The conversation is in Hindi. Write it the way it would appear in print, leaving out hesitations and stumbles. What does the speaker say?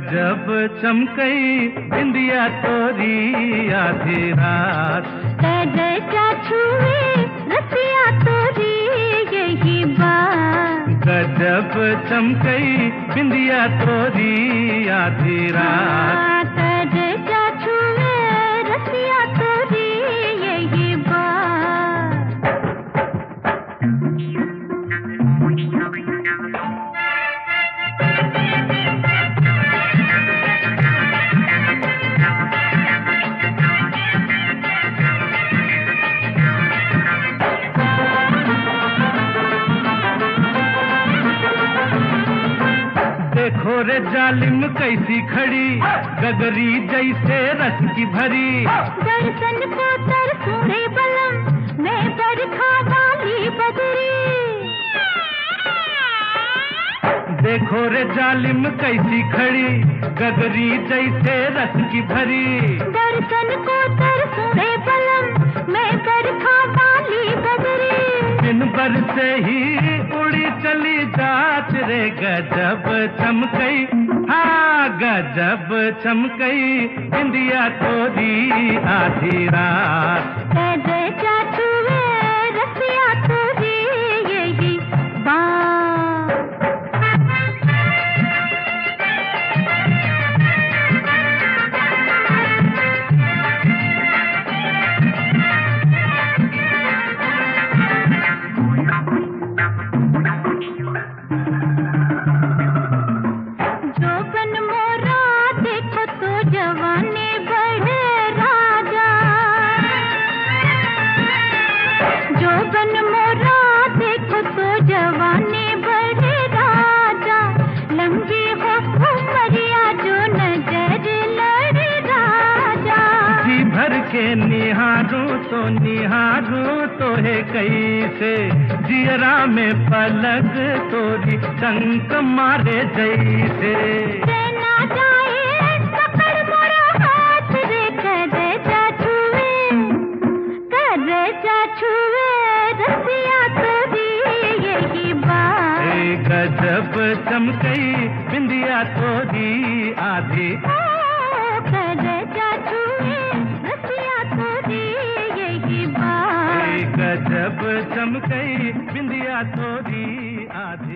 गजब चमकई बिंदिया तोरी आधी रात। कजचा छुए रसिया तोरी यही बात। गजब चमकई बिंदिया तोरी आधी रात। कजचा छुए रसिया तोरी यही बात। देखो रे जालिम कैसी खड़ी गगरी जैसे रस की भरी। दर्शन को तरसूं रे बलम मैं बरखा वाली बदरी। देखो रे जालिम कैसी खड़ी गगरी जैसे रस की भरी। दर्शन को तरसूं रे बलम मैं बरखा वाली बदरी। दिन भर से ही उड़ी चली जात रे गजब चमकई। हाँ गजब चमकई बिंदिया तोरी आधी रात। कजचा छुए रसिया तोरी यही बात। जोबन मोरा देखो तो जवानी बढ़े राजा। जोबन मोरा देखो तो जवानी बढ़े राजा। लंबी हो उमरिया जो नजर लड़े राजा। जी भर के निहारूं तो है कैसे जियरा में पलक तोरी टंक मारे जैसे। ना जाए पकड़ मोरा हाथ रे कजचा छुए रसिया तोरी यही बात। गजब चमकई बिंदिया तोरी आधी। कजचा छुए रसिया तोरी यही बात। गजब चमकई बिंदिया तोरी आधी।